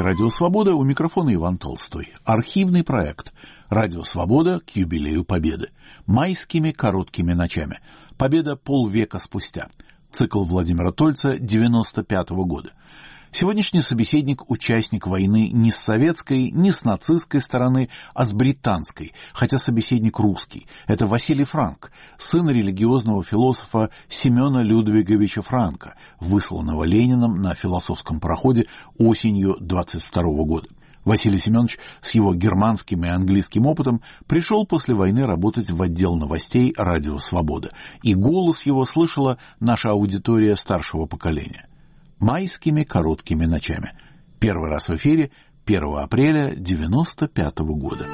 «Радио Свобода», у микрофона Иван Толстой. Архивный проект «Радио Свобода» к юбилею Победы. Майскими короткими ночами. Победа полвека спустя. Цикл Владимира Тольца 95-го года. Сегодняшний собеседник – участник войны не с советской, не с нацистской стороны, а с британской, хотя собеседник русский. Это Василий Франк, сын религиозного философа Семена Людвиговича Франка, высланного Лениным на философском пароходе осенью 22 года. Василий Семенович с его германским и английским опытом пришел после войны работать в отдел новостей «Радио Свобода», и голос его слышала наша аудитория старшего поколения. Майскими короткими ночами. Первый раз в эфире 1 апреля 1995 года.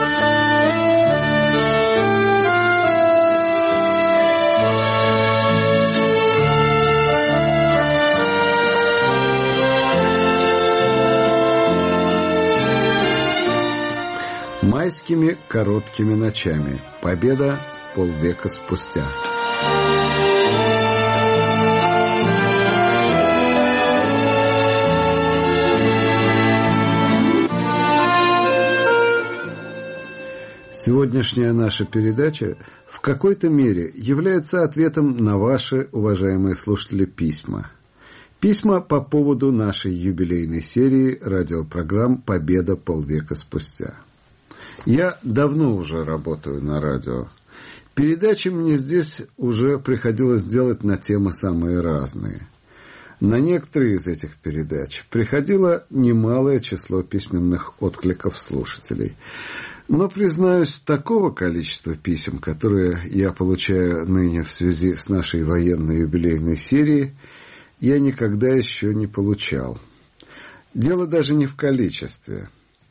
Майскими короткими ночами. Победа полвека спустя. Сегодняшняя наша передача в какой-то мере является ответом на ваши, уважаемые слушатели, письма. Письма по поводу нашей юбилейной серии радиопрограмм «Победа полвека спустя». Я давно уже работаю на радио. Передачи мне здесь уже приходилось делать на темы самые разные. На некоторые из этих передач приходило немалое число письменных откликов слушателей. Но, признаюсь, такого количества писем, которые я получаю ныне в связи с нашей военной юбилейной серией, я никогда еще не получал. Дело даже не в количестве.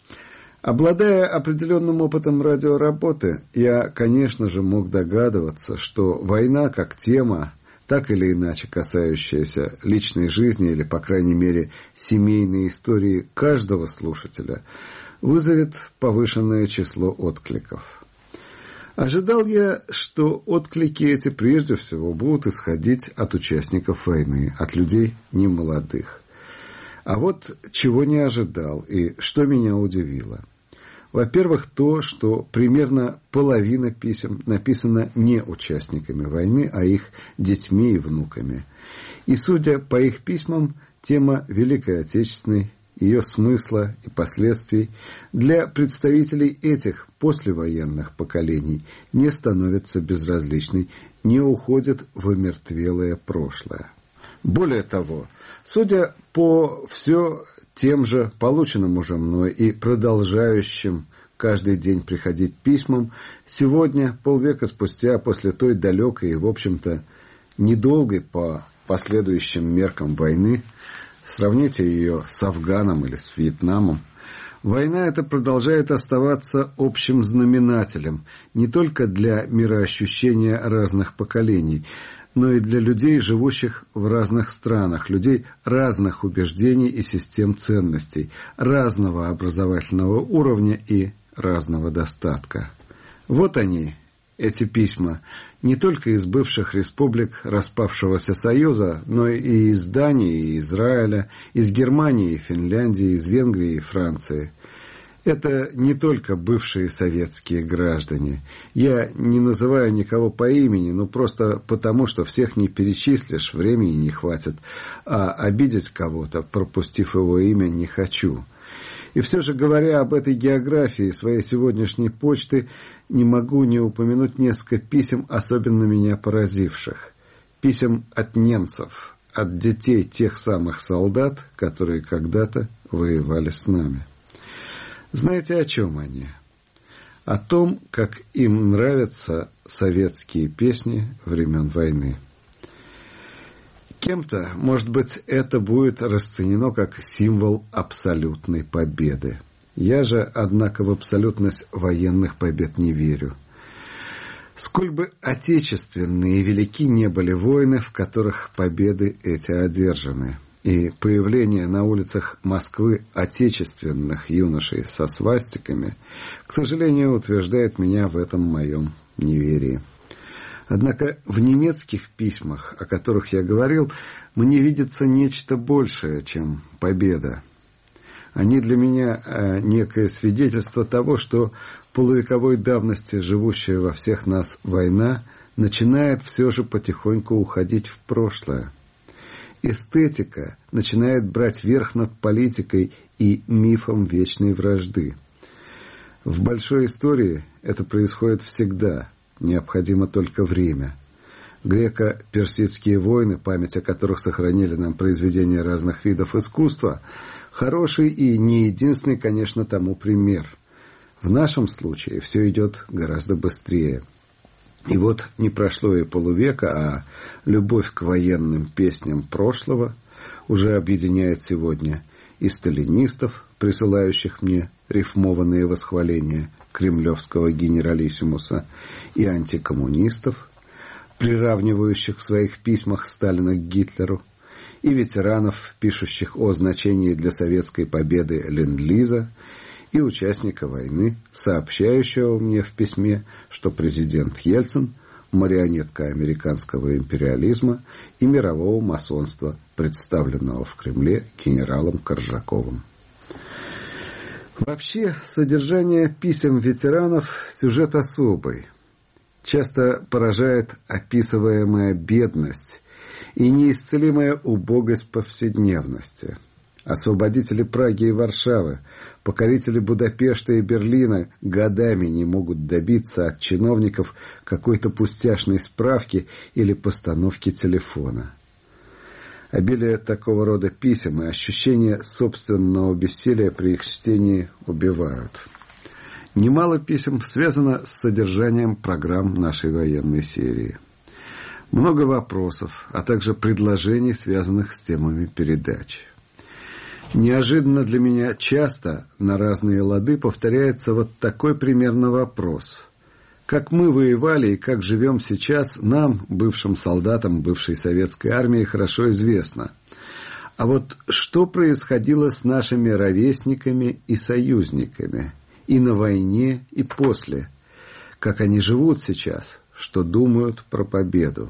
Обладая определенным опытом радиоработы, я, конечно же, мог догадываться, что война как тема, так или иначе касающаяся личной жизни или, по крайней мере, семейной истории каждого слушателя, вызовет повышенное число откликов. Ожидал я, что отклики эти прежде всего будут исходить от участников войны, от людей немолодых. А вот чего не ожидал и что меня удивило. Во-первых, то, что примерно половина писем написана не участниками войны, а их детьми и внуками. И, судя по их письмам, тема Великой Отечественной, ее смысла и последствий для представителей этих послевоенных поколений не становится безразличной, не уходит в омертвелое прошлое. Более того, судя по все тем же полученным уже мной и продолжающим каждый день приходить письмам, сегодня, полвека спустя, после той далекой и, в общем-то, недолгой по последующим меркам войны, сравните ее с Афганом или с Вьетнамом, война эта продолжает оставаться общим знаменателем не только для мироощущения разных поколений, но и для людей, живущих в разных странах, людей разных убеждений и систем ценностей, разного образовательного уровня и разного достатка. Вот они, эти письма, не только из бывших республик распавшегося Союза, но и из Дании, и Израиля, из Германии, и Финляндии, из Венгрии и Франции. Это не только бывшие советские граждане. Я не называю никого по имени, но просто потому, что всех не перечислишь, времени не хватит, а обидеть кого-то, пропустив его имя, не хочу. И все же, говоря об этой географии своей сегодняшней почты, не могу не упомянуть несколько писем, особенно меня поразивших. Писем от немцев, от детей тех самых солдат, которые когда-то воевали с нами. Знаете, о чем они? О том, как им нравятся советские песни времен войны. Кем-то, может быть, это будет расценено как символ абсолютной победы. Я же, однако, в абсолютность военных побед не верю. Сколь бы отечественные и велики не были войны, в которых победы эти одержаны, и появление на улицах Москвы отечественных юношей со свастиками, к сожалению, утверждает меня в этом моем неверии. Однако в немецких письмах, о которых я говорил, мне видится нечто большее, чем победа. Они для меня некое свидетельство того, что полувековой давности живущая во всех нас война начинает все же потихоньку уходить в прошлое. Эстетика начинает брать верх над политикой и мифом вечной вражды. В большой истории это происходит всегда, необходимо только время. Греко-персидские войны, память о которых сохранили нам произведения разных видов искусства, хороший и не единственный, конечно, тому пример. В нашем случае все идет гораздо быстрее. И вот не прошло и полувека, а любовь к военным песням прошлого уже объединяет сегодня и сталинистов, присылающих мне рифмованные восхваления кремлевского генералиссимуса, и антикоммунистов, приравнивающих в своих письмах Сталина к Гитлеру, и ветеранов, пишущих о значении для советской победы ленд-лиза, и участника войны, сообщающего мне в письме, что президент Ельцин – марионетка американского империализма и мирового масонства, представленного в Кремле генералом Коржаковым. Вообще, содержание писем ветеранов – сюжет особый. Часто поражает описываемая бедность и неисцелимая убогость повседневности. Освободители Праги и Варшавы, покорители Будапешта и Берлина годами не могут добиться от чиновников какой-то пустяшной справки или постановки телефона. Обилие такого рода писем и ощущение собственного бессилия при их чтении убивают. Немало писем связано с содержанием программ нашей военной серии. Много вопросов, а также предложений, связанных с темами передач. Неожиданно для меня часто на разные лады повторяется вот такой примерно вопрос. Как мы воевали и как живем сейчас, нам, бывшим солдатам бывшей советской армии, хорошо известно. А вот что происходило с нашими ровесниками и союзниками и на войне, и после? Как они живут сейчас, что думают про победу?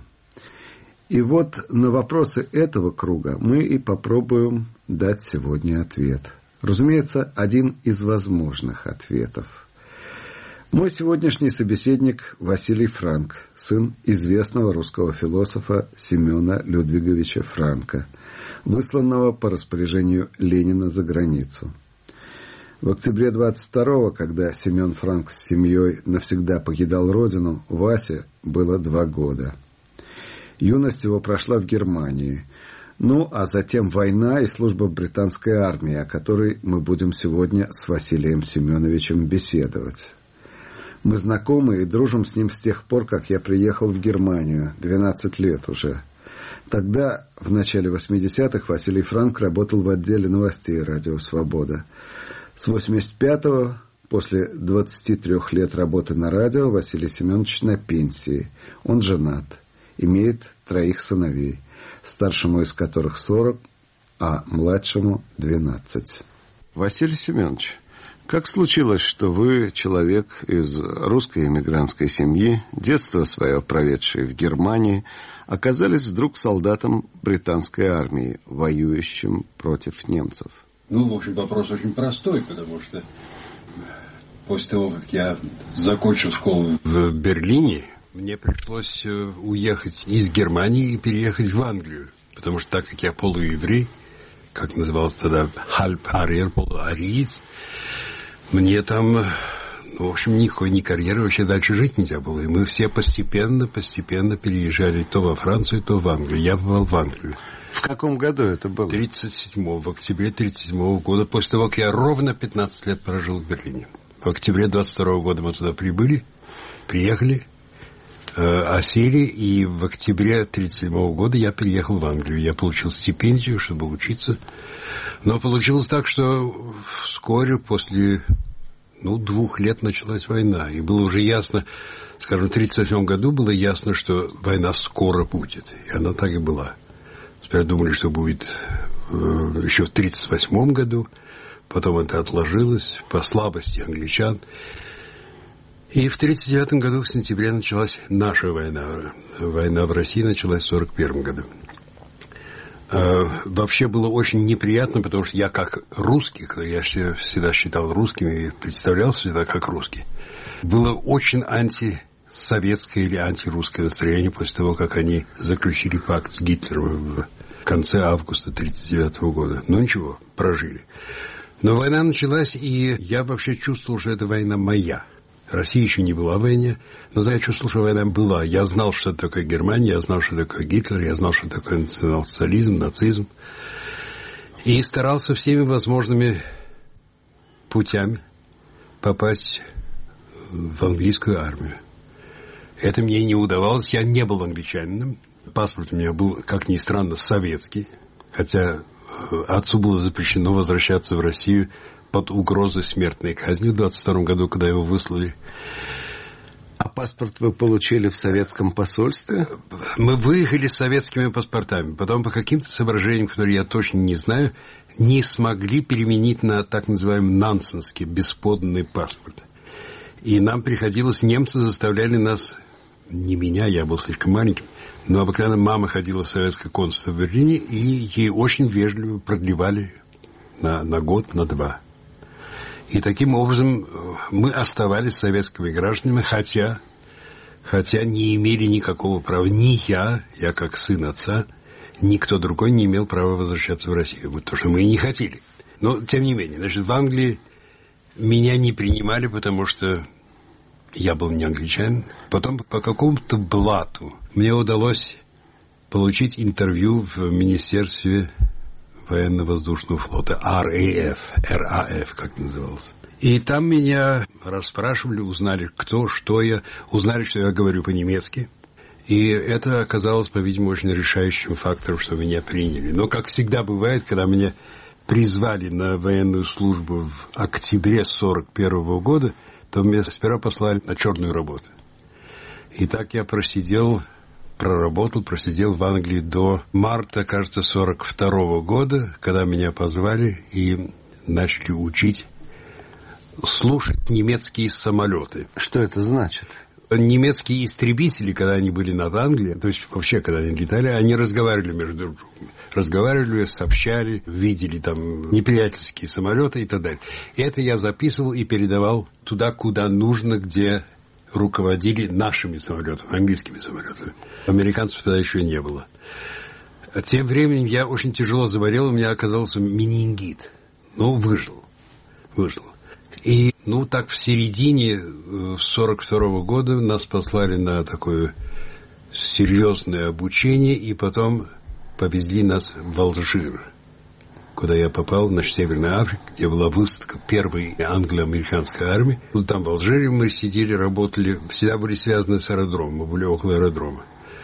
И вот на вопросы этого круга мы и попробуем дать сегодня ответ. Разумеется, один из возможных ответов. Мой сегодняшний собеседник Василий Франк, сын известного русского философа Семена Людвиговича Франка, высланного по распоряжению Ленина за границу. В октябре 22-го, когда Семен Франк с семьей навсегда покидал родину, Васе было 2 года. Юность его прошла в Германии. Ну, а затем война и служба британской армии, о которой мы будем сегодня с Василием Семеновичем беседовать. Мы знакомы и дружим с ним с тех пор, как я приехал в Германию, 12 лет уже. Тогда, в начале 80-х, Василий Франк работал в отделе новостей «Радио Свобода». С 85-го, после 23 лет работы на радио, Василий Семенович на пенсии. Он женат, имеет 3 сыновей, старшему из которых 40, а младшему 12. Василий Семенович, как случилось, что вы, человек из русской эмигрантской семьи, детство свое проведший в Германии, оказались вдруг солдатом британской армии, воюющим против немцев? Ну, в общем, вопрос очень простой, потому что после того, как я закончил школу в Берлине, мне пришлось уехать из Германии и переехать в Англию. Потому что так как я полуеврей, как назывался тогда halb-arier, полуариец, мне там, в общем, никакой ни карьеры, вообще дальше жить нельзя было. И мы все постепенно переезжали то во Францию, то в Англию. Я бывал в Англию. В каком году это было? В октябре 1937 года, после того, как я ровно 15 лет прожил в Берлине. В октябре 22 года мы туда приехали, осели, и в октябре 1937 года я переехал в Англию. Я получил стипендию, чтобы учиться. Но получилось так, что вскоре после 2 лет началась война. И было уже ясно, скажем, в 1937 году было ясно, что война скоро будет. И она так и была. Теперь думали, что будет еще в 1938 году. Потом это отложилось по слабости англичан. И в 1939 году, в сентябре, началась наша война. Война в России началась в 1941 году. Вообще было очень неприятно, потому что я как русский, я всегда считал русским и представлялся всегда как русский, было очень антисоветское или антирусское настроение после того, как они заключили пакт с Гитлером в конце августа 1939 года. Ну ничего, прожили. Но война началась, и я вообще чувствовал, что эта война моя. Россия еще не была в войне, но я чувствовал, что война была. Я знал, что такое Германия, я знал, что такое Гитлер, я знал, что такое национал-социализм, нацизм. И старался всеми возможными путями попасть в английскую армию. Это мне не удавалось, я не был англичанином. Паспорт у меня был, как ни странно, советский, хотя отцу было запрещено возвращаться в Россию под угрозой смертной казни в 1922 году, когда его выслали. А паспорт вы получили в советском посольстве? Мы выехали с советскими паспортами. Потом по каким-то соображениям, которые я точно не знаю, не смогли переменить на так называемый нансенский, бесподанный паспорт. И нам приходилось, немцы заставляли нас, не меня, я был слишком маленьким, но обыкновенно мама ходила в советское консульство в Берлине, и ей очень вежливо продлевали на год, на 2. И таким образом мы оставались советскими гражданами, хотя не имели никакого права. Ни я как сын отца, никто другой не имел права возвращаться в Россию, потому что мы и не хотели. Но, тем не менее, значит, в Англии меня не принимали, потому что я был не англичанин. Потом по какому-то блату мне удалось получить интервью в Министерстве военно-воздушного флота, RAF, как назывался. И там меня расспрашивали, узнали, кто, что я, узнали, что я говорю по-немецки. И это оказалось, по-видимому, очень решающим фактором, что меня приняли. Но, как всегда бывает, когда меня призвали на военную службу в октябре 1941 года, то меня сперва послали на черную работу. И так я просидел в Англии до марта, кажется, 1942 года, когда меня позвали и начали учить слушать немецкие самолеты. Что это значит? Немецкие истребители, когда они были над Англией, то есть вообще, когда они летали, они разговаривали между друг другом. Разговаривали, сообщали, видели там неприятельские самолеты и так далее. И это я записывал и передавал туда, куда нужно, где руководили нашими самолетами, английскими самолетами. Американцев тогда еще не было. Тем временем я очень тяжело заболел, у меня оказался менингит. Но выжил. И, так в середине 1942 года нас послали на такое серьезное обучение, и потом повезли нас в Алжир, куда я попал, в Северной Африке, где была выставка первой англо-американской армии. Там в Алжире мы сидели, работали, всегда были связаны с аэродромом, мы были около аэродрома.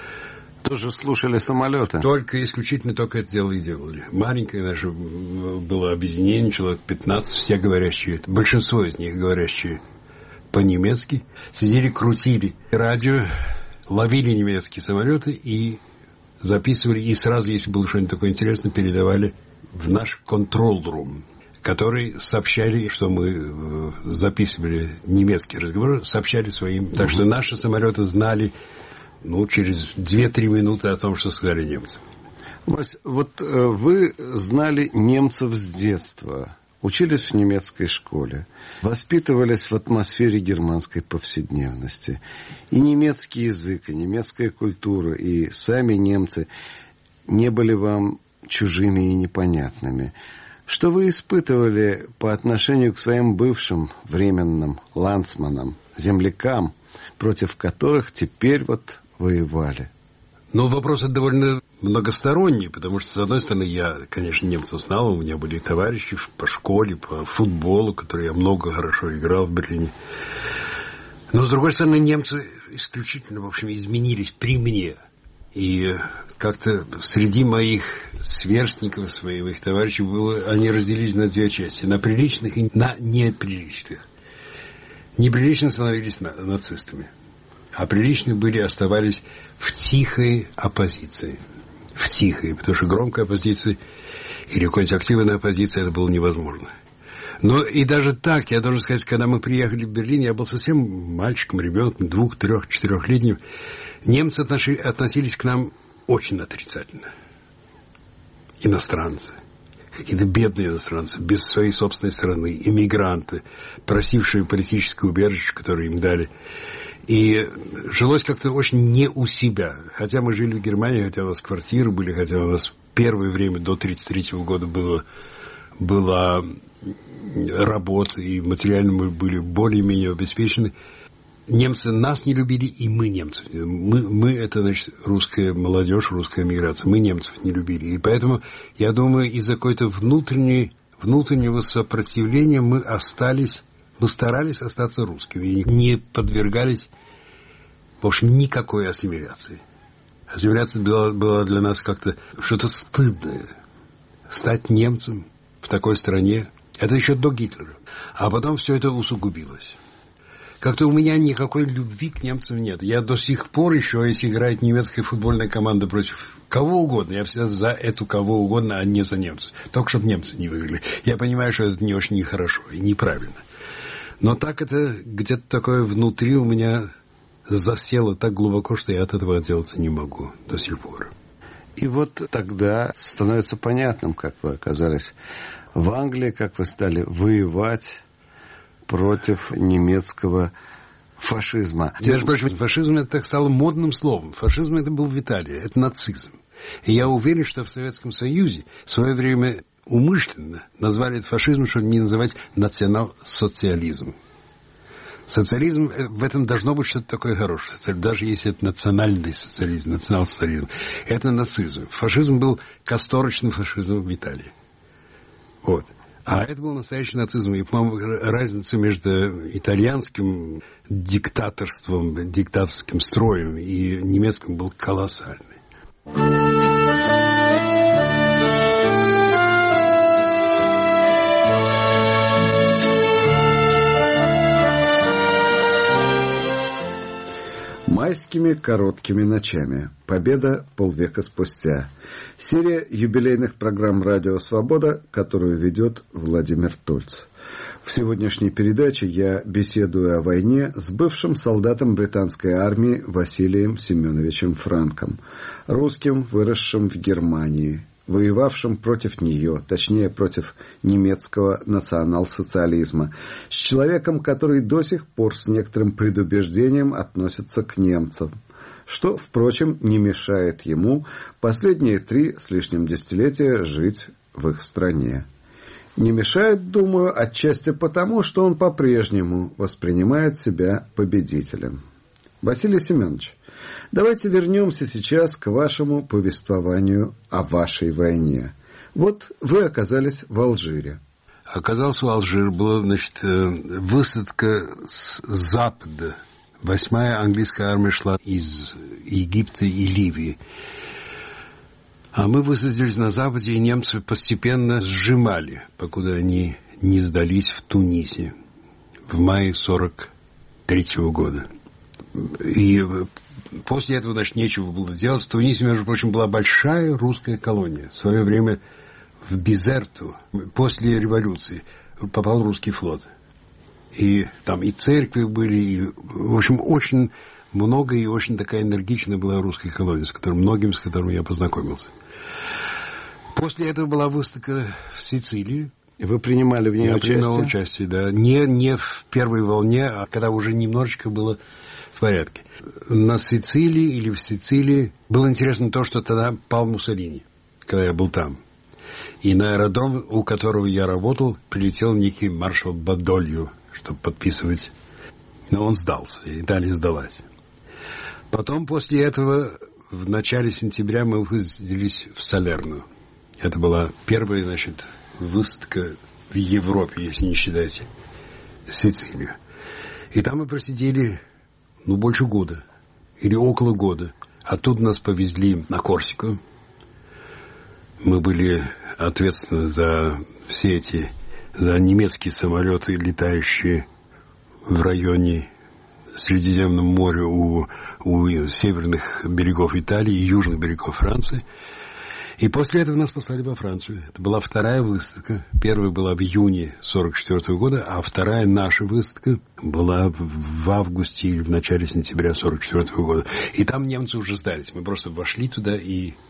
Тоже слушали самолеты? Исключительно только это дело и делали. Маленькое наше было объединение, человек 15, все говорящие, большинство из них говорящие по-немецки. Сидели, крутили радио, ловили немецкие самолеты и записывали. И сразу, если было что-нибудь такое интересное, передавали в наш контрол-рум, который сообщали, что мы записывали немецкие разговоры, сообщали своим. Так что наши самолеты знали через 2-3 минуты о том, что сказали немцы. Вась, вот вы знали немцев с детства, учились в немецкой школе, воспитывались в атмосфере германской повседневности. И немецкий язык, и немецкая культура, и сами немцы не были вам чужими и непонятными. Что вы испытывали по отношению к своим бывшим временным ландсманам, землякам, против которых теперь воевали? Вопрос довольно многосторонний, потому что, с одной стороны, я, конечно, немцев знал, у меня были товарищи по школе, по футболу, которые я много хорошо играл в Берлине. Но, с другой стороны, немцы исключительно, в общем, изменились при мне. И как-то среди моих сверстников, моих товарищей, они разделились на 2 части. На приличных и на неприличных. Неприлично становились нацистами. А приличные оставались в тихой оппозиции. Потому что громкая оппозиция или какая-нибудь активная оппозиция, это было невозможно. Но и даже так, я должен сказать, когда мы приехали в Берлин, я был совсем мальчиком, ребенком, 2-, 3-, 4-летним. Немцы относились к нам очень отрицательно. иностранцы, какие-то бедные иностранцы, без своей собственной страны, иммигранты, просившие политическое убежище, которое им дали. И жилось как-то очень не у себя. Хотя мы жили в Германии, хотя у нас квартиры были, хотя у нас первое время до 1933 года была работа, и материально мы были более-менее обеспечены. Немцы нас не любили, и мы немцев. Мы это, значит, русская молодежь, русская миграция. Мы немцев не любили. И поэтому, я думаю, из-за какой-то внутреннего сопротивления мы старались остаться русскими. И не подвергались, в общем, никакой ассимиляции. Ассимиляция была для нас как-то что-то стыдное. Стать немцем в такой стране. Это еще до Гитлера. А потом все это усугубилось. Как-то у меня никакой любви к немцам нет. Я до сих пор еще, если играет немецкая футбольная команда против кого угодно, я всегда за эту кого угодно, а не за немцев. Только чтобы немцы не выиграли. Я понимаю, что это не очень нехорошо и неправильно. Но так это где-то такое внутри у меня засело так глубоко, что я от этого отделаться не могу до сих пор. И вот тогда становится понятным, как вы оказались в Англии, как вы стали воевать против немецкого фашизма. Между прочим, фашизм это так стало модным словом. Фашизм это был в Италии, это нацизм. И я уверен, что в Советском Союзе в свое время умышленно назвали это фашизмом, чтобы не называть национал-социализм. Социализм, в этом должно быть что-то такое хорошее. Даже если это национальный социализм, национал-социализм. Это нацизм. Фашизм был касторочным фашизмом в Италии. Вот. А это был настоящий нацизм. И, по-моему, разница между итальянским диктаторством, диктаторским строем и немецким был колоссальный. Майскими короткими ночами. Победа полвека спустя. Серия юбилейных программ «Радио Свобода», которую ведет Владимир Тольц. В сегодняшней передаче я беседую о войне с бывшим солдатом британской армии Василием Семеновичем Франком, русским, выросшим в Германии, воевавшим против нее, точнее, против немецкого национал-социализма, с человеком, который до сих пор с некоторым предубеждением относится к немцам, что, впрочем, не мешает ему последние 3 с лишним десятилетия жить в их стране. Не мешает, думаю, отчасти потому, что он по-прежнему воспринимает себя победителем. Василий Семенович, давайте вернемся сейчас к вашему повествованию о вашей войне. Вот вы оказались в Алжире. Оказался в Алжире, была, значит, высадка с запада. 8-я английская армия шла из Египта и Ливии. А мы высадились на западе, и немцы постепенно сжимали, покуда они не сдались в Тунисе в мае 1943 года. И после этого, значит, нечего было делать. В Тунисе, между прочим, была большая русская колония. В свое время в Бизерту, после революции, попал русский флот. И там и церкви были, и, в общем, очень много и очень такая энергичная была русская колония, с которыми я познакомился. После этого была выставка в Сицилии. Вы принимали в ней участие? Я принимал участие, да. Не в первой волне, а когда уже немножечко было в порядке. На Сицилии или в Сицилии было интересно то, что тогда пал Муссолини, когда я был там. И на аэродром, у которого я работал, прилетел некий маршал Бадольо, чтобы подписывать. Но он сдался, Италия сдалась. Потом после этого, в начале сентября, мы высадились в Салерно. Это была первая, значит, выставка в Европе, если не считать Сицилию. И там мы просидели, больше года. Или около года. Оттуда нас повезли на Корсику. Мы были ответственны за все эти, за немецкие самолеты, летающие в районе Средиземного моря у северных берегов Италии и южных берегов Франции. И после этого нас послали во Францию. Это была 2-я выставка. Первая была в июне 1944 года, а 2-я наша выставка была в августе или в начале сентября 1944 года. И там немцы уже сдались. Мы просто вошли туда и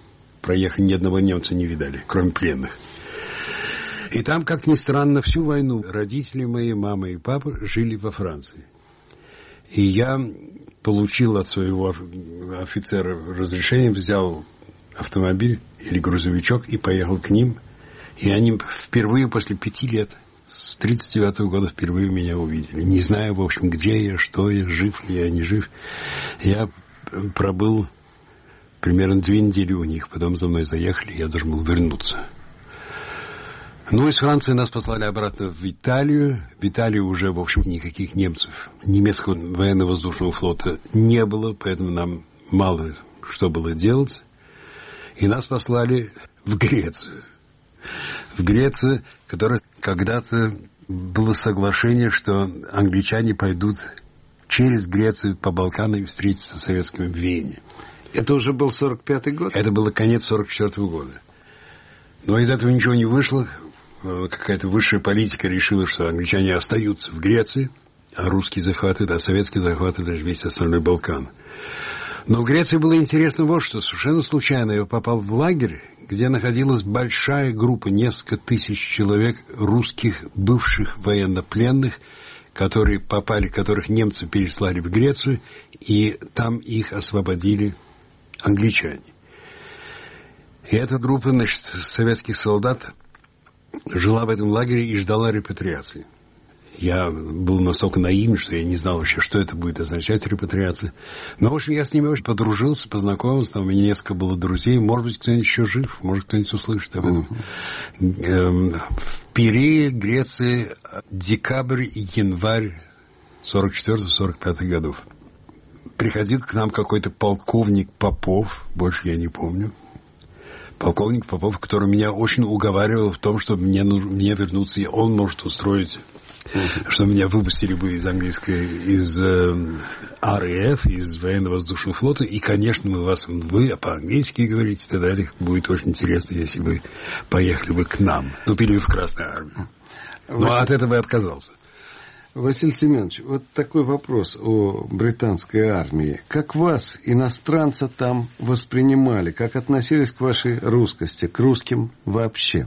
проехали, ни одного немца не видали, кроме пленных. И там, как ни странно, всю войну родители мои, мама и папа, жили во Франции. И я получил от своего офицера разрешение, взял автомобиль или грузовичок и поехал к ним. И они впервые после 5 лет, с 1939 года, впервые меня увидели. Не знаю, в общем, где я, что я, жив ли я, не жив. Я пробыл примерно 2 недели у них, потом за мной заехали, я должен был вернуться. Ну, из Франции нас послали обратно в Италию. В Италии уже, в общем, никаких немцев, немецкого военно-воздушного флота не было, поэтому нам мало что было делать. И нас послали в Грецию. В Грецию, которая когда-то было соглашение, что англичане пойдут через Грецию по Балканам и встретиться с советскими в Вене. Это уже был 45-й год? Это было конец 44-го года. Но из этого ничего не вышло. Какая-то высшая политика решила, что англичане остаются в Греции, а русские захватывают, а советские захватывают даже весь остальной Балкан. Но в Греции было интересно вот что. Совершенно случайно я попал в лагерь, где находилась большая группа, несколько тысяч человек, русских бывших военнопленных, которых немцы переслали в Грецию, и там их освободили англичане. И эта группа, значит, советских солдат жила в этом лагере и ждала репатриации. Я был настолько наивен, что я не знал вообще, что это будет означать, репатриация. Но, в общем, я с ними очень подружился, познакомился. Там у меня несколько было друзей. Может быть, кто-нибудь еще жив, может, кто-нибудь услышит об этом. В Пирее, Греции, декабрь и январь 44-45 годов. Приходил к нам какой-то полковник Попов, больше я не помню. Полковник Попов, который меня очень уговаривал в том, чтобы мне вернуться, и он может устроить, что меня выпустили бы из РАФ, из военно-воздушного флота, и, конечно, вы по-английски говорите, и так далее. Будет очень интересно, если вы поехали бы к нам, вступили бы в Красную армию. Но от этого я отказался. Василий Семенович, вот такой вопрос о британской армии. Как вас, иностранца, там воспринимали? Как относились к вашей русскости, к русским вообще?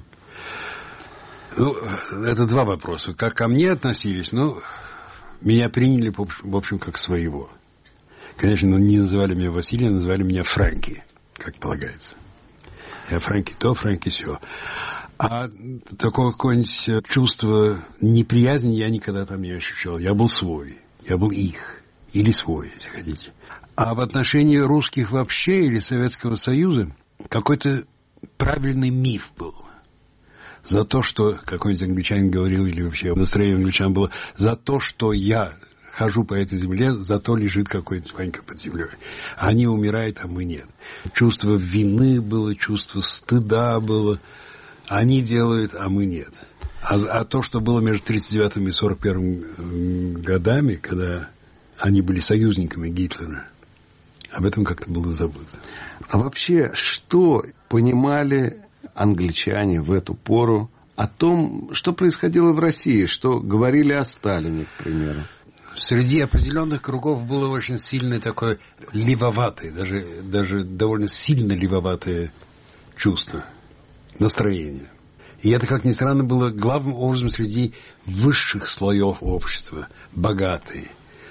Ну, это 2 вопроса. Как ко мне относились? Ну, меня приняли, в общем, как своего. Конечно, не называли меня Василием, называли меня Фрэнки, как полагается. Я Фрэнки то, Фрэнки сё. А такое какое-нибудь чувство неприязни я никогда там не ощущал. Я был свой, я был их, или свой, если хотите. А в отношении русских вообще или Советского Союза какой-то правильный миф был. За то, что какой-нибудь англичанин говорил, или вообще настроение англичан было, за то, что я хожу по этой земле, зато лежит какой-то Ванька под землей. Они умирают, а мы нет. Чувство вины было, чувство стыда было. Они делают, а мы нет. А то, что было между 1939 и 1941 годами, когда они были союзниками Гитлера, об этом как-то было забыто. А вообще, что понимали англичане в эту пору о том, что происходило в России, что говорили о Сталине, к примеру? Среди определенных кругов было очень сильное такое левоватое, даже довольно сильно левоватое чувство. Настроение. И это, как ни странно, было главным образом среди высших слоев общества. Богатые.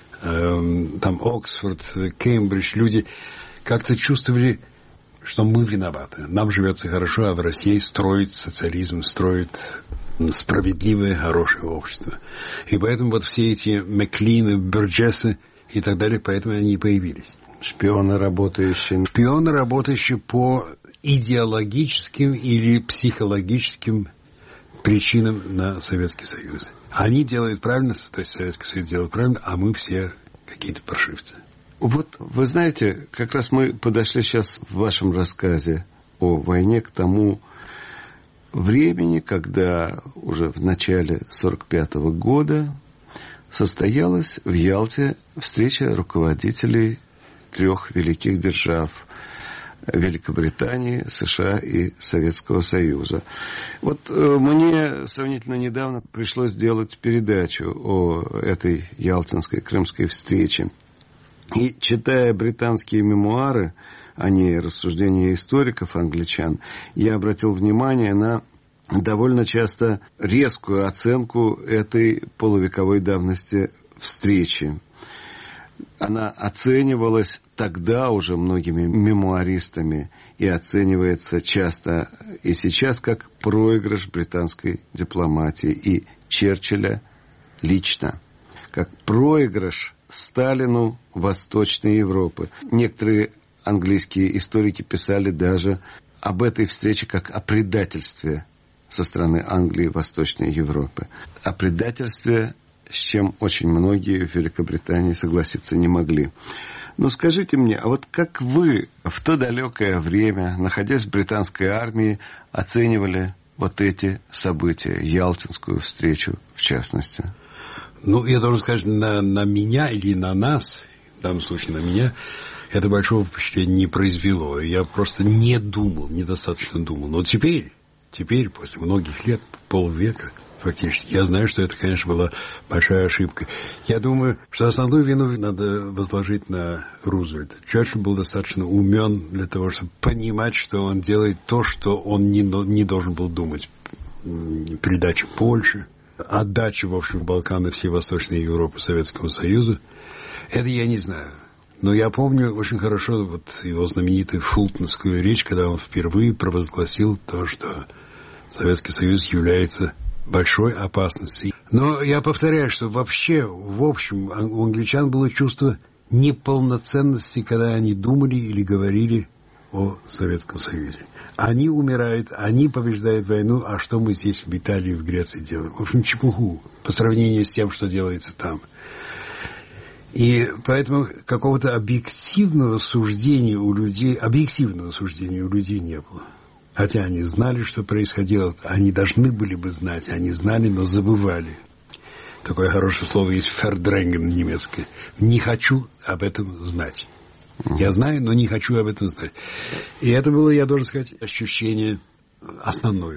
Там Оксфорд, Кембридж. Люди как-то чувствовали, что мы виноваты. Нам живется хорошо, а в России строит социализм, строит справедливое, хорошее общество. И поэтому вот все эти Мэклины, Бёрджессы и так далее, поэтому они и появились. Шпионы, работающие по идеологическим или психологическим причинам на Советский Союз. Они делают правильно, то есть Советский Союз делает правильно, а мы все какие-то паршивцы. Вот вы знаете, как раз мы подошли сейчас в вашем рассказе о войне к тому времени, когда уже в начале 1945 года состоялась в Ялте встреча руководителей 3 великих держав – Великобритании, США и Советского Союза. Вот мне сравнительно недавно пришлось сделать передачу о этой ялтинской крымской встрече. И читая британские мемуары, а не рассуждения историков англичан, я обратил внимание на довольно часто резкую оценку этой полувековой давности встречи. Она оценивалась тогда уже многими мемуаристами и оценивается часто и сейчас как проигрыш британской дипломатии и Черчилля лично, как проигрыш Сталину Восточной Европы. Некоторые английские историки писали даже об этой встрече как о предательстве со стороны Англии и Восточной Европы. О предательстве, с чем очень многие в Великобритании согласиться не могли. Но скажите мне, а вот как вы в то далекое время, находясь в британской армии, оценивали вот эти события, Ялтинскую встречу в частности? Ну, я должен сказать, на меня или на нас, в данном случае на меня, это большого впечатления не произвело. Я просто не думал, недостаточно думал. Но теперь, после многих лет, полвека, фактически, я знаю, что это, конечно, была большая ошибка. Я думаю, что основную вину надо возложить на Рузвельта. Черчилль был достаточно умен для того, чтобы понимать, что он делает то, что он не должен был думать. Передача Польши, отдача, в общем, Балканы, всей Восточной Европы Советскому Союзу. Это я не знаю. Но я помню очень хорошо вот его знаменитую фултонскую речь, когда он впервые провозгласил то, что Советский Союз является большой опасностью. Но я повторяю, что вообще, в общем, у англичан было чувство неполноценности, когда они думали или говорили о Советском Союзе. Они умирают, они побеждают войну, а что мы здесь в Италии, в Греции делаем? В общем, чепуху по сравнению с тем, что делается там. И поэтому какого-то объективного суждения у людей не было. Хотя они знали, что происходило, они должны были бы знать, они знали, но забывали. Такое хорошее слово есть «verdrängen» немецкое. Не хочу об этом знать. Я знаю, но не хочу об этом знать. И это было, я должен сказать, ощущение основное.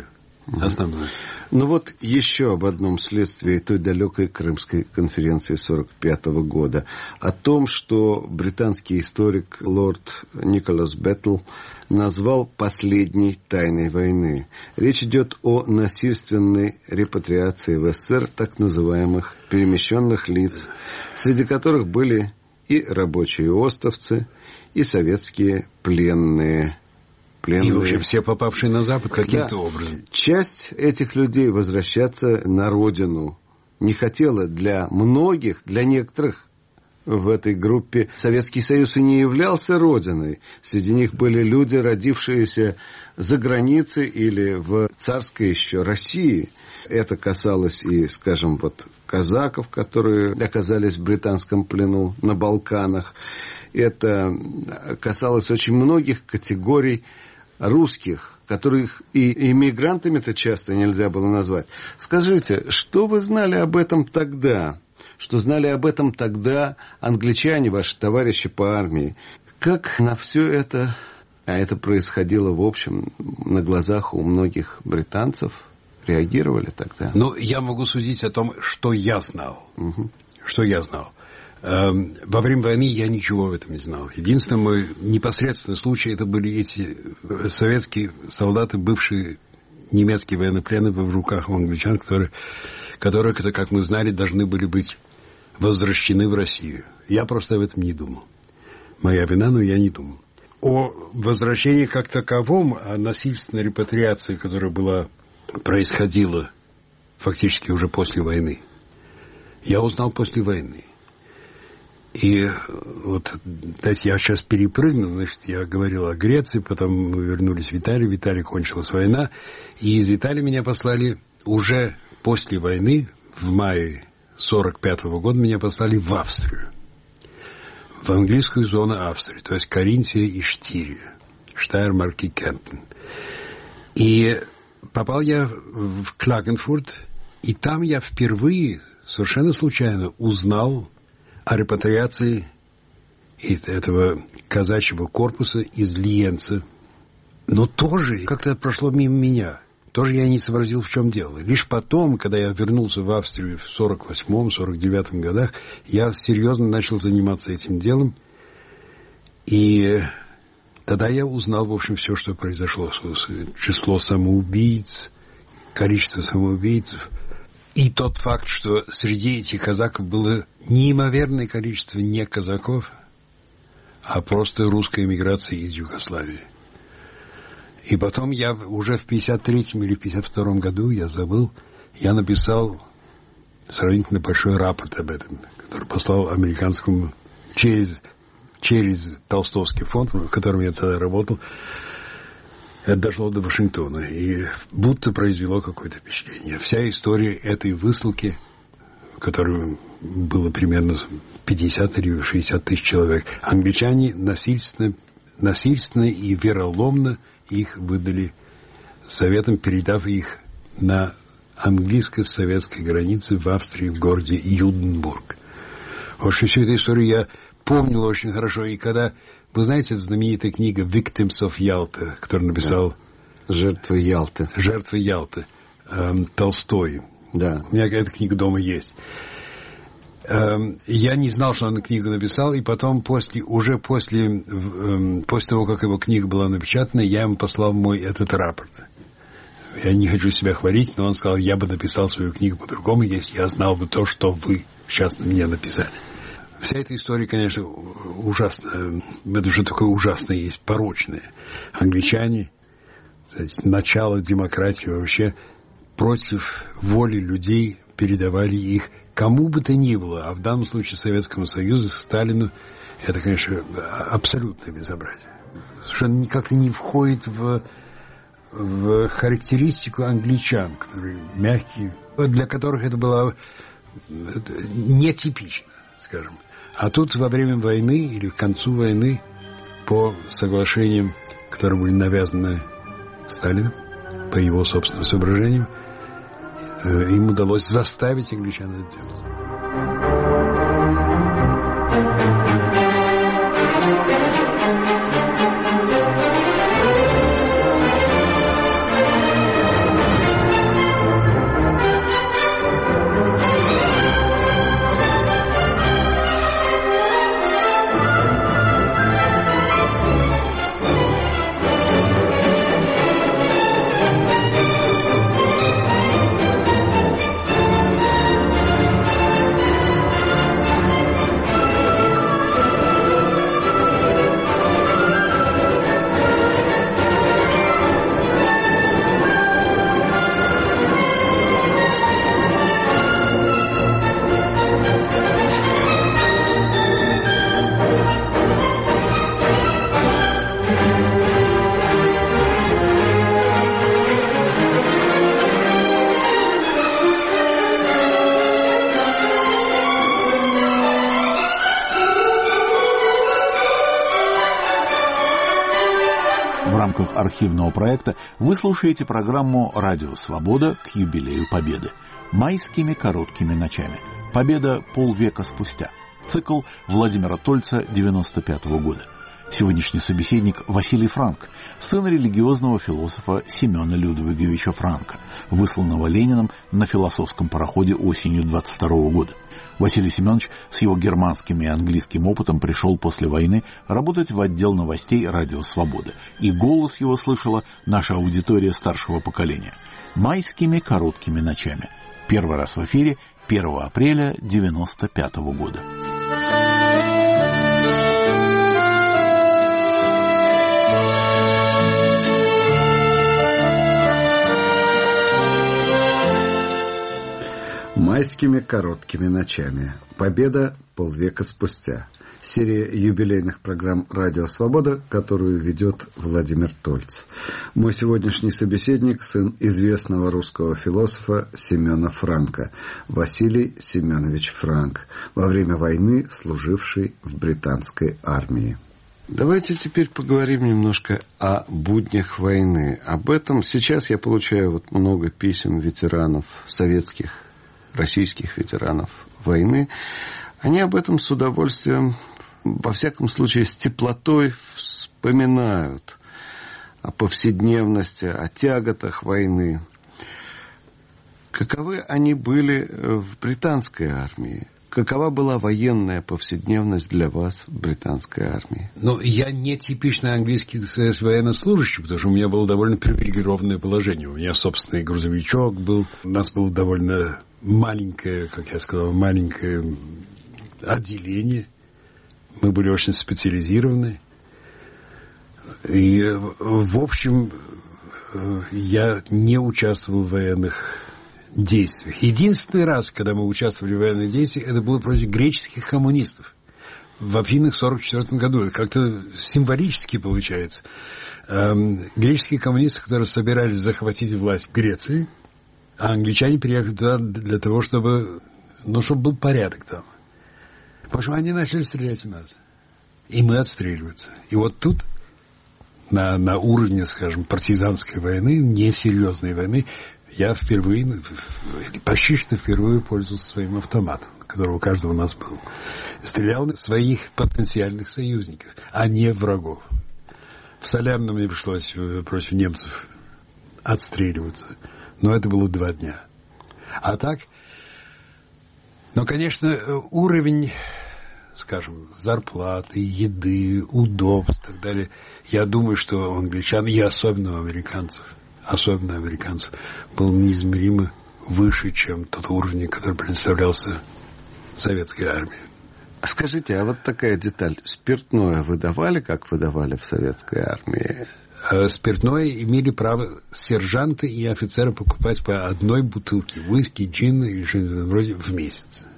Ну вот еще об одном следствии той далекой Крымской конференции 1945 года. О том, что британский историк лорд Николас Беттл назвал последней тайной войны. Речь идет о насильственной репатриации в СССР так называемых перемещенных лиц, среди которых были и рабочие остовцы, и советские пленные. И вообще все попавшие на Запад каким-то образом. Часть этих людей возвращаться на родину не хотела. Для многих, для некоторых в этой группе Советский Союз и не являлся родиной. Среди них были люди, родившиеся за границей или в царской еще России. Это касалось и, скажем, вот казаков, которые оказались в британском плену на Балканах. Это касалось очень многих категорий русских, которых и иммигрантами-то часто нельзя было назвать. Скажите, что вы знали об этом тогда? Что знали об этом тогда англичане, ваши товарищи по армии? Как на все это, а это происходило, в общем, на глазах у многих британцев, реагировали тогда? Ну, я могу судить о том, что я знал. Что я знал. Во время войны я ничего об этом не знал. Единственный мой непосредственный случай, это были эти советские солдаты, бывшие немецкие военнопленные в руках у англичан, которые, как мы знали, должны были быть возвращены в Россию. Я просто об этом не думал. Моя вина, но я не думал. О возвращении как таковом, о насильственной репатриации, которая происходила фактически уже после войны, я узнал после войны. И вот, знаете, я сейчас перепрыгну, значит, я говорил о Греции, потом мы вернулись в Италию, в Италии кончилась война, и из Италии меня послали уже после войны, в мае 1945 года, меня послали в Австрию, в английскую зону Австрии, то есть Каринтия и Штирия, Штайрмарк и Кемптен. И попал я в Klagenfurt, и там я впервые, совершенно случайно, узнал о репатриации этого казачьего корпуса из Лиенца. Но тоже как-то прошло мимо меня. Тоже я не сообразил, в чем дело. Лишь потом, когда я вернулся в Австрию в 1948-1949 годах, я серьезно начал заниматься этим делом. И Тогда я узнал, в общем, все, что произошло. Число самоубийц, количество самоубийцев. И тот факт, что среди этих казаков было неимоверное количество не казаков, а просто русской эмиграции из Югославии. И потом я уже в 53-м или 52-м году, я забыл, я написал сравнительно большой рапорт об этом, который послал американскому через Толстовский фонд, в котором я тогда работал. Это дошло до Вашингтона, и будто произвело какое-то впечатление. Вся история этой высылки, в которой было примерно 50 или 60 тысяч человек, англичане насильственно и вероломно их выдали советом, передав их на английско-советской границе в Австрии, в городе Юденбург. В общем, всю эту историю я помнил очень хорошо. И когда, вы знаете, знаменитая книга «Victims of Yalta», которую написал... Да. «Жертвы Ялты». «Жертвы Ялты». Толстой. Да. У меня эта книга дома есть. Я не знал, что он книгу написал, и потом, после того, как его книга была напечатана, я ему послал этот рапорт. Я не хочу себя хвалить, но он сказал, я бы написал свою книгу по-другому, если я знал бы то, что вы сейчас мне написали. Вся эта история, конечно, ужасная. Это же такое ужасное есть, порочное. Англичане, начало демократии вообще, против воли людей передавали их кому бы то ни было, а в данном случае Советскому Союзу, Сталину, это, конечно, абсолютное безобразие. Совершенно как-то не входит в характеристику англичан, которые мягкие, для которых это было нетипично, скажем. А тут во время войны или к концу войны, по соглашениям, которые были навязаны Сталином, по его собственным соображениям, им удалось заставить англичан это делать. Архивного проекта вы слушаете программу «Радио Свобода» к юбилею Победы. Майскими короткими ночами. Победа полвека спустя. Цикл Владимира Тольца 95-го года. Сегодняшний собеседник Василий Франк, сын религиозного философа Семена Людвиговича Франка, высланного Лениным на философском пароходе осенью 22 года. Василий Семенович с его германским и английским опытом пришел после войны работать в отдел новостей «Радио Свобода», и голос его слышала наша аудитория старшего поколения. Майскими короткими ночами. Первый раз в эфире 1 апреля 95 года. Майскими короткими ночами. Победа полвека спустя. Серия юбилейных программ «Радио Свобода», которую ведет Владимир Тольц. Мой сегодняшний собеседник – сын известного русского философа Семена Франка, Василий Семенович Франк, во время войны служивший в британской армии. Давайте теперь поговорим немножко о буднях войны. Об этом сейчас я получаю много писем ветеранов советских, российских ветеранов войны. Они об этом с удовольствием, во всяком случае, с теплотой вспоминают о повседневности, о тяготах войны. Каковы они были в британской армии? Какова была военная повседневность для вас в британской армии? Ну, я не типичный английский военнослужащий, потому что у меня было довольно привилегированное положение. У меня собственный грузовичок был, у нас было довольно маленькое, как я сказал, маленькое отделение. Мы были очень специализированы. И, в общем, я не участвовал в военных действиях. Единственный раз, когда мы участвовали в военных действиях, это было против греческих коммунистов в Афинах в 1944 году. Это как-то символически получается. Греческие коммунисты, которые собирались захватить власть в Греции, а англичане приехали туда для того, чтобы был порядок там. В общем, они начали стрелять в нас. И мы отстреливаться. И вот тут, на уровне, скажем, партизанской войны, несерьезной войны, я впервые, почти что впервые пользовался своим автоматом, который у каждого у нас был. Стрелял на своих потенциальных союзников, а не врагов. В Салерно мне пришлось против немцев отстреливаться. Но это было 2 дня. А так, конечно, уровень, скажем, зарплаты, еды, удобств и так далее, я думаю, что у англичан, и особенно у американцев, был неизмеримо выше, чем тот уровень, который представлялся советской армии. Скажите, а вот такая деталь. Спиртное выдавали, как выдавали в советской армии? Спиртное имели право сержанты и офицеры покупать по 1 бутылке виски, джина или что-нибудь вроде в месяц.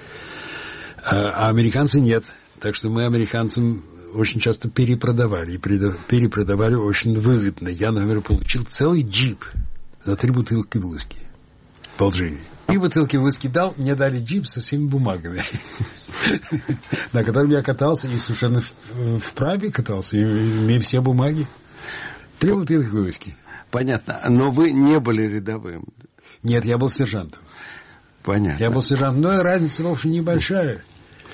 А американцы нет. Так что мы американцам очень часто перепродавали. И перепродавали очень выгодно. Я, например, получил целый джип за 3 бутылки виски в Алжире. 3 бутылки виски дал, мне дали джип со всеми бумагами, на котором я катался и совершенно вправе катался, имея все бумаги. 3 бутылки виски. Понятно. Но вы не были рядовым? Нет, я был сержантом. Понятно. Я был сержантом. Но разница, в общем, небольшая.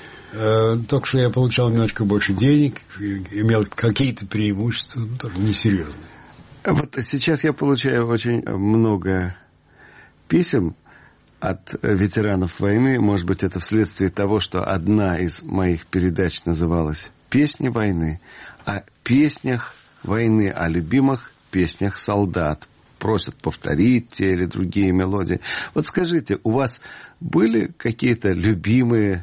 Только что я получал немножко больше денег, имел какие-то преимущества, но тоже несерьезные. Вот сейчас я получаю очень много писем от ветеранов войны. Может быть, это вследствие того, что одна из моих передач называлась «Песни войны». О песнях войны, о любимых песнях солдат. Просят повторить те или другие мелодии. Вот скажите, у вас были какие-то любимые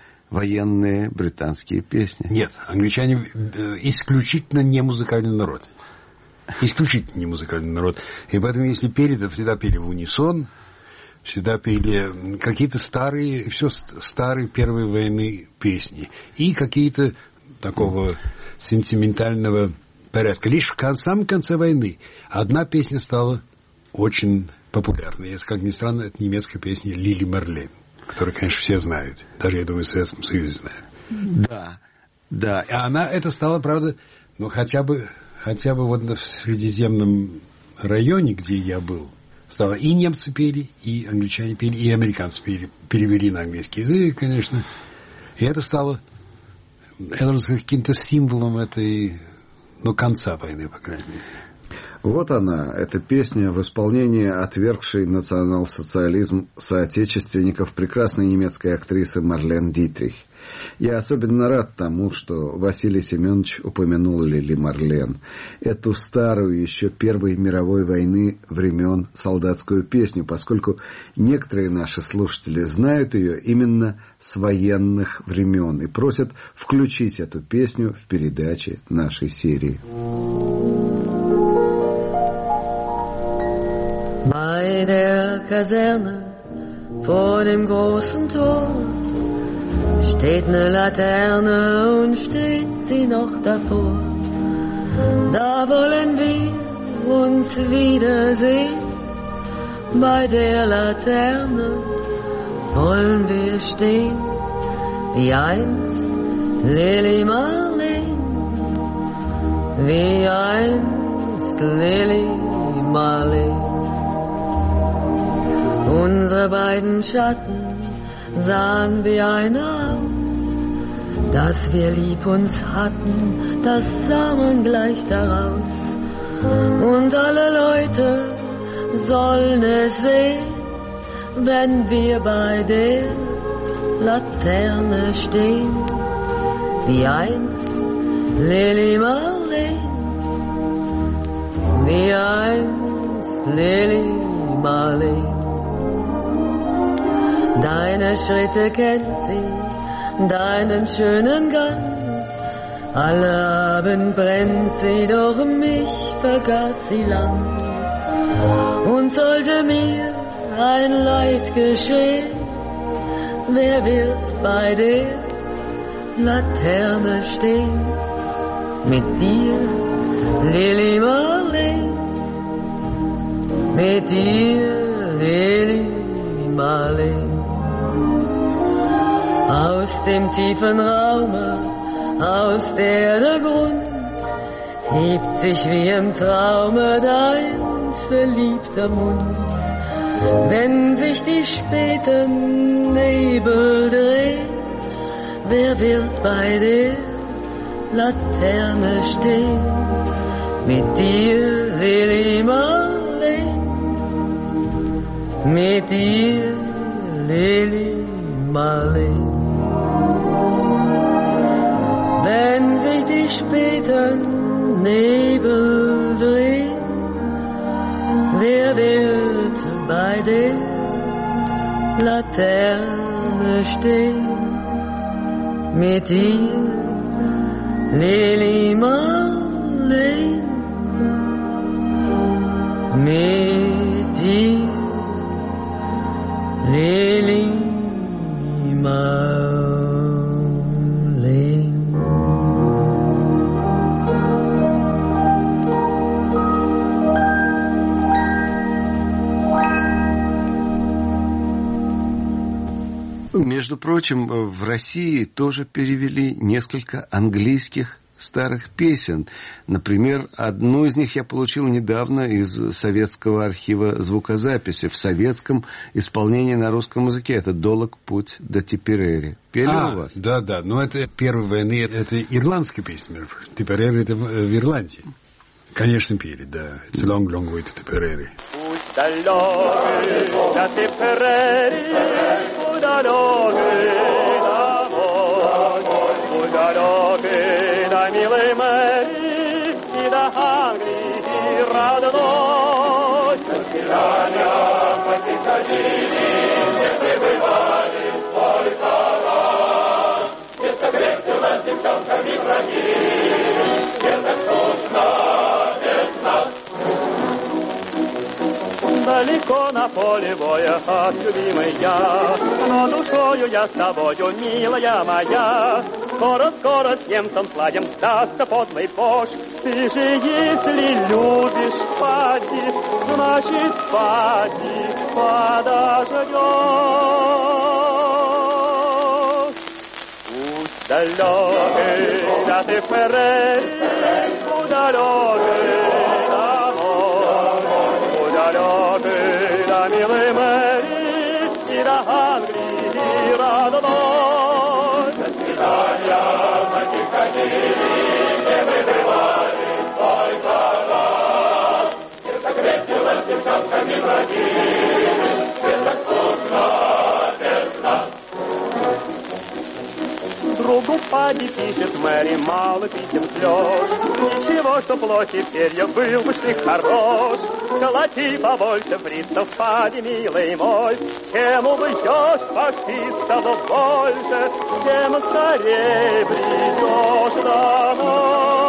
военные британские песни? Нет, англичане исключительно не музыкальный народ. Исключительно не музыкальный народ. И поэтому, если пели, то всегда пели в унисон, всегда пели какие-то старые Первой войны песни. И какие-то такого сентиментального порядка. Лишь в самом конце войны одна песня стала очень популярной. Если, как ни странно, это немецкая песня «Лили Марлен», которую, конечно, все знают. Даже, я думаю, в Советском Союзе знают. Да, да. И это стало, правда, хотя бы вот в Средиземном районе, где я был, стало и немцы пели, и англичане пели, и американцы пели, перевели на английский язык, конечно. И это стало, каким-то символом этой, конца войны, по крайней мере. Вот она, эта песня в исполнении отвергшей национал-социализм соотечественников прекрасной немецкой актрисы Марлен Дитрих. Я особенно рад тому, что Василий Семенович упомянул Лили Марлен, эту старую еще Первой мировой войны времен солдатскую песню, поскольку некоторые наши слушатели знают ее именно с военных времен и просят включить эту песню в передаче нашей серии. Bei der Kaserne vor dem großen Tor steht eine Laterne und steht sie noch davor. Da wollen wir uns wiedersehen. Bei der Laterne wollen wir stehen, wie einst Lili Marleen, wie einst Lili Marleen. Unsere beiden Schatten sahen wie einer aus, dass wir lieb uns hatten, das sah man gleich daraus. Und alle Leute sollen es sehen, wenn wir bei der Laterne stehen, wie einst Lili Marleen, wie einst Lili Marleen. Deine Schritte kennt sie, deinen schönen Gang. Alle Abend brennt sie, doch mich vergaß sie lang. Und sollte mir ein Leid geschehen, wer wird bei der Laterne stehen? Mit dir, Lili Marleen, mit dir, Lili Marleen. Aus dem tiefen Raume, aus der Erde Grund, hebt sich wie im Traume dein verliebter Mund. Wenn sich die späten Nebel drehen, wer wird bei der Laterne stehen? Mit dir, Lili Marleen, mit dir, Lili Marleen. Wenn sich die späten Nebel drehen, wer wird bei der Laterne stehen? Mit dir, Lili Marleen, mit dir, Lili Marleen. Между прочим, в России тоже перевели несколько английских старых песен. Например, одну из них я получил недавно из советского архива звукозаписи в советском исполнении на русском языке. Это «Долог путь до Типерери». Пели у вас? Да. Но это первой войны, это ирландская песня. Типерери это в Ирландии. Конечно, пели, да. It's a long, long way to Tipperary. Da Tipperary, da da милой Мэри, и до Англии родной. До свидания, мы ходили, не пребывали только раз. Где-то грех у нас девчонками бронили, где-то скучно без нас. Далеко на поле боя от любимой я, но душою я с тобою, милая моя. Скоро с немцем сладим, сдастся подлый Бош. Ты же, если любишь, поди, значит, поди, подождешь. Пусть далекий до Типерери, далекий домой, далекий до милой Мэри и до Англии родной. До свидания, мы ходили, не выбивали только раз. Где-то крепкого с девчонками бродили, где-то скучно без нас. Другу Пади пишет Мэри, мало писем слез. Ничего, что плохи перья, был бы ты хорош. Колоти побольше фрицев, Пади, милый мой. Чем увлечешь фашистов больше, тем скорее придешь домой.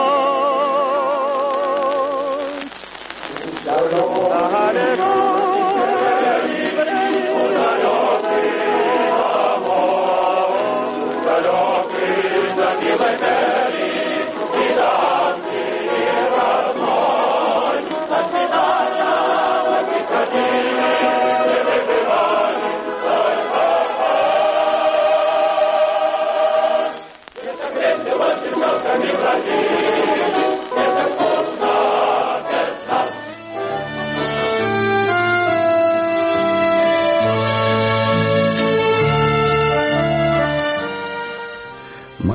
Thank you.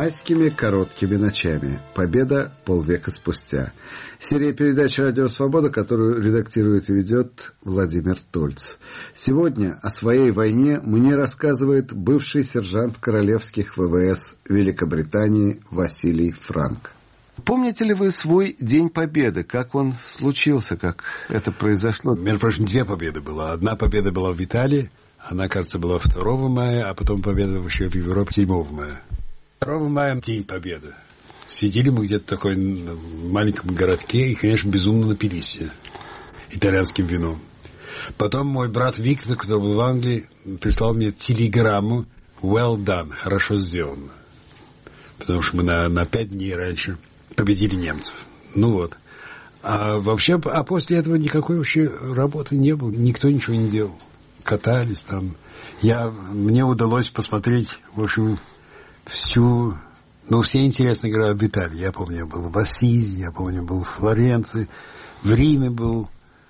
Майскими короткими ночами. Победа полвека спустя. Серия передач «Радио Свобода», которую редактирует и ведет Владимир Тольц. Сегодня о своей войне мне рассказывает бывший сержант королевских ВВС Великобритании Василий Франк. Помните ли вы свой День Победы? Как он случился, как это произошло? Между прочим, две победы было. Одна победа была в Италии, она, кажется, была 2 мая, а потом победа вообще в Европе 7 мая. 2 мая День Победы. Сидели мы где-то в такой маленьком городке и, конечно, безумно напились итальянским вином. Потом мой брат Виктор, который был в Англии, прислал мне телеграмму «Well done», «Хорошо сделано». Потому что мы на 5 дней раньше победили немцев. Ну вот. А вообще, после этого никакой вообще работы не было. Никто ничего не делал. Катались там. Мне удалось посмотреть, в общем, все интересные города в Италии. Я помню, я был в Ассизи, я помню, был в Флоренции, в Риме был.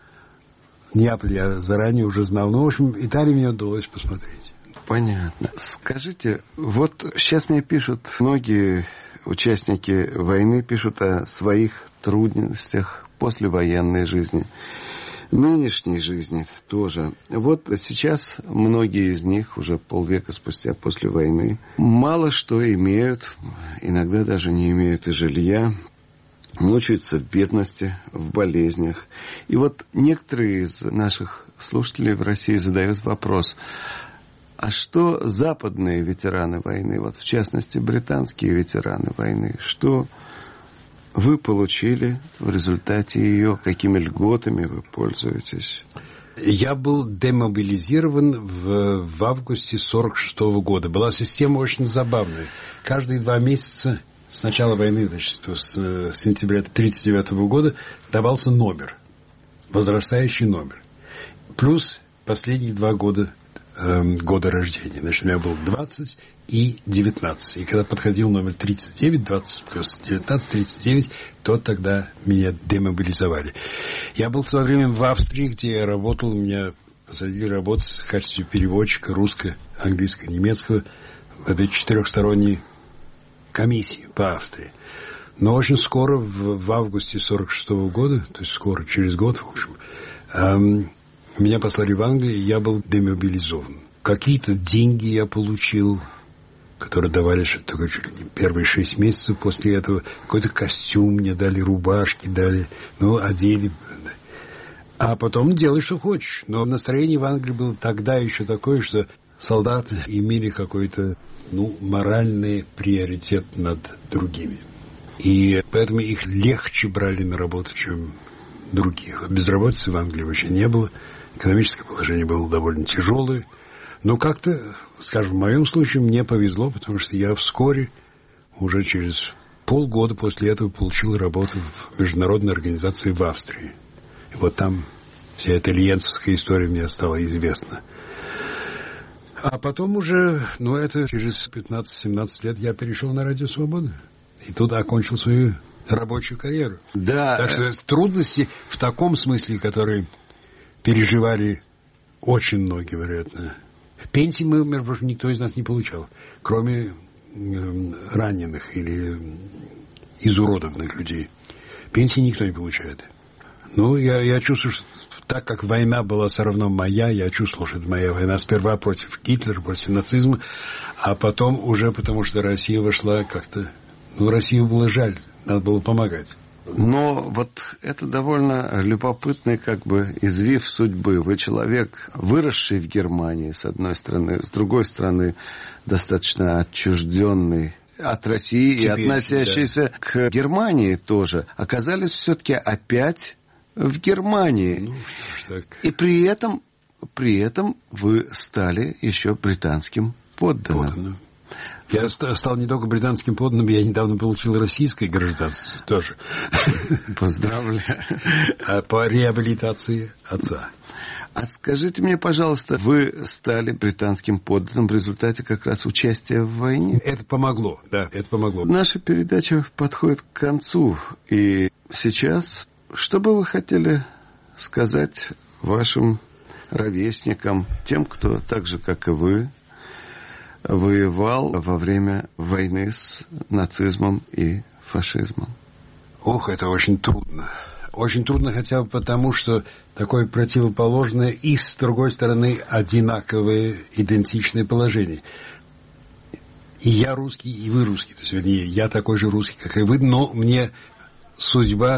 Неаполь я заранее уже знал. Ну, в общем, Италию мне удалось посмотреть. Понятно. Скажите, вот сейчас мне пишут многие участники войны, пишут о своих трудностях послевоенной жизни, нынешней жизни тоже. Вот сейчас многие из них уже полвека спустя после войны мало что имеют, иногда даже не имеют и жилья, мучаются в бедности, в болезнях. И вот некоторые из наших слушателей в России задают вопрос: а что западные ветераны войны, вот в частности британские ветераны войны, что вы получили в результате ее, какими льготами вы пользуетесь? Я был демобилизирован в августе 1946 года. Была система очень забавная. Каждые 2 месяца с начала войны, значит, с сентября 1939 года, давался номер, возрастающий номер. Плюс последние 2 года рождения. Значит, у меня было 20 и 19. И когда подходил номер 39, 20 плюс 19, 39, то тогда меня демобилизовали. Я был в то время в Австрии, где я работал. Меня посадили работать в качестве переводчика русско-английско-немецкого в этой 4-сторонней комиссии по Австрии. Но очень скоро, в августе 1946 года, то есть скоро, через год, в общем, меня послали в Англию, и я был демобилизован. Какие-то деньги я получил, которые давали что-то такое, чуть ли не первые 6 месяцев после этого. Какой-то костюм мне дали, рубашки дали, одели. А потом делай, что хочешь. Но настроение в Англии было тогда еще такое, что солдаты имели какой-то, моральный приоритет над другими. И поэтому их легче брали на работу, чем других. Безработицы в Англии вообще не было. Экономическое положение было довольно тяжелое. Но как-то, скажем, в моем случае мне повезло, потому что я вскоре, уже через полгода после этого, получил работу в международной организации в Австрии. И вот там вся эта ильенцевская история мне стала известна. А потом уже, это через 15-17 лет я перешел на Радио Свобода. И тут окончил свою рабочую карьеру. Да. Так что трудности в таком смысле, которые переживали очень многие, вероятно. Пенсии мы, между прочим, никто из нас не получал, кроме раненых или изуродованных людей. Пенсии никто не получает. Я чувствую, что так как война была все равно моя, я чувствовал, что это моя война сперва против Гитлера, против нацизма, а потом уже потому, что Россия вошла как-то... Россию было жаль, надо было помогать. Но вот это довольно любопытный извив судьбы. Вы человек, выросший в Германии, с одной стороны, с другой стороны, достаточно отчужденный от России и относящийся к Германии тоже. Оказались все-таки опять в Германии. И при этом вы стали еще британским подданным. Я стал не только британским подданным, я недавно получил российское гражданство тоже. Поздравляю. По реабилитации отца. А скажите мне, пожалуйста, вы стали британским подданным в результате как раз участия в войне? Это помогло, да, это помогло. Наша передача подходит к концу. И сейчас, что бы вы хотели сказать вашим ровесникам, тем, кто так же, как и вы, воевал во время войны с нацизмом и фашизмом? Ох, это очень трудно. Очень трудно хотя бы потому, что такое противоположное и, с другой стороны, одинаковое, идентичное положение. И я русский, и вы русский. То есть, вернее, я такой же русский, как и вы, но мне судьба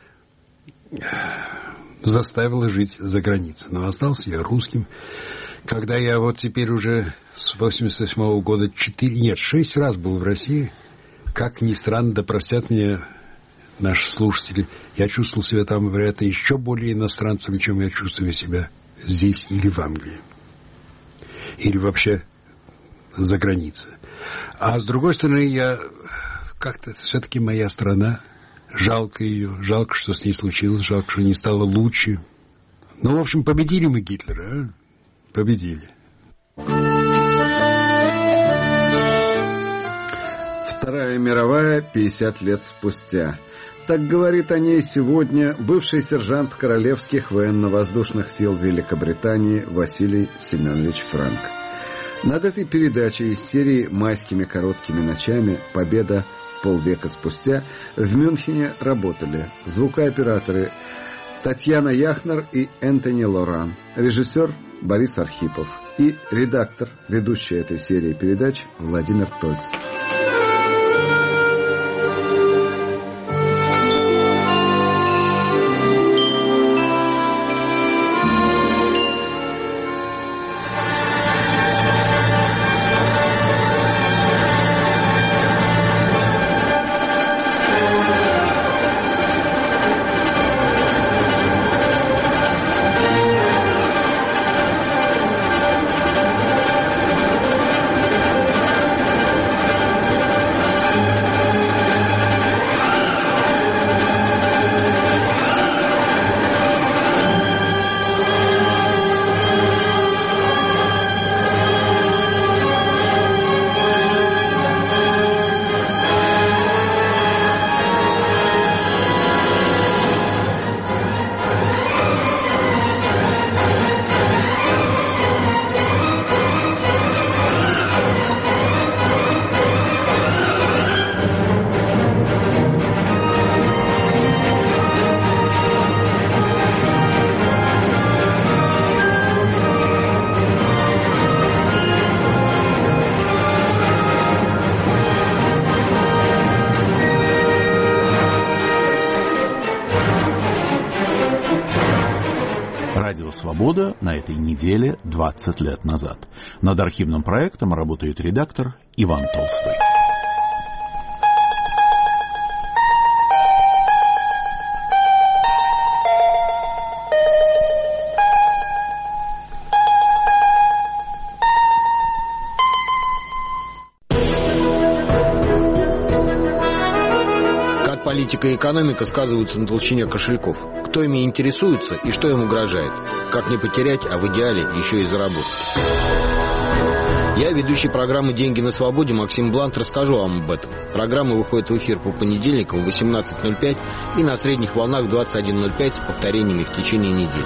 заставила жить за границей. Но остался я русским. Когда я вот теперь уже с 88 года 6 раз был в России, как ни странно, да простят мне наши слушатели, я чувствовал себя там, вероятно, еще более иностранцем, чем я чувствую себя здесь или в Англии. Или вообще за границей. А с другой стороны, я как-то все-таки моя страна, жалко ее, жалко, что с ней случилось, жалко, что не стало лучше. Ну, в общем, победили мы Гитлера, а? Победили. Вторая мировая 50 лет спустя. Так говорит о ней сегодня бывший сержант Королевских военно-воздушных сил Великобритании Василий Семенович Франк. Над этой передачей из серии «Майскими короткими ночами. Победа полвека спустя» в Мюнхене работали звукооператоры Татьяна Яхнер и Энтони Лоран, режиссер Борис Архипов и редактор, ведущий этой серии передач Владимир Тольц. «Свобода» на этой неделе 20 лет назад. Над архивным проектом работает редактор Иван Толстой. Как политика и экономика сказываются на толщине кошельков? Кто ими интересуется и что им угрожает? Как не потерять, а в идеале еще и заработать? Я, ведущий программы «Деньги на свободе» Максим Блант, расскажу вам об этом. Программа выходит в эфир по понедельникам в 18:05 и на средних волнах в 21:05 с повторениями в течение недели.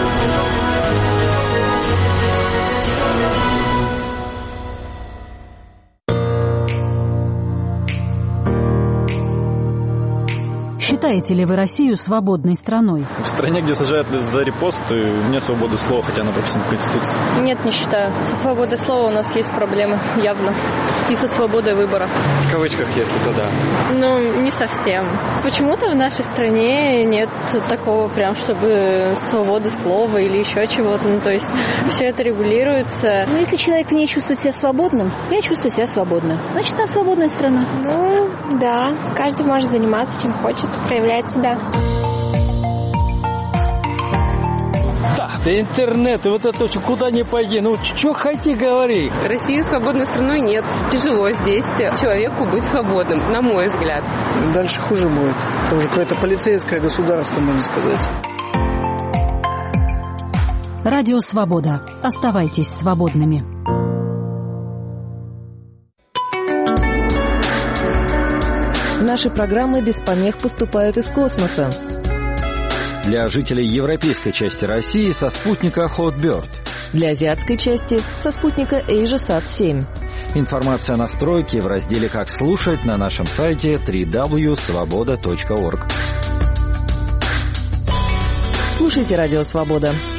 Считаете ли вы Россию свободной страной? В стране, где сажают за репосты, нет свободы слова, хотя она прописана в Конституции. Нет, не считаю. Со свободой слова у нас есть проблемы, явно. И со свободой выбора. В кавычках, если то да. Ну, не совсем. Почему-то в нашей стране нет такого прям, чтобы свободы слова или еще чего-то. Ну, то есть все это регулируется. Ну, если человек в ней чувствует себя свободным, я чувствую себя свободно. Значит, она свободная страна. Ну, да. Каждый может заниматься чем хочет, проявлять себя. Да интернет, вот это куда ни пойди, ну что хоти говори. Россию свободной страной нет. Тяжело здесь человеку быть свободным, на мой взгляд. Дальше хуже будет. Это уже какое-то полицейское государство, можно сказать. Радио «Свобода». Оставайтесь свободными. Наши программы без помех поступают из космоса. Для жителей европейской части России со спутника Hotbird. Для азиатской части со спутника AsiaSat 7. Информация о настройке в разделе «Как слушать» на нашем сайте www.svoboda.org. Слушайте «Радио Свобода».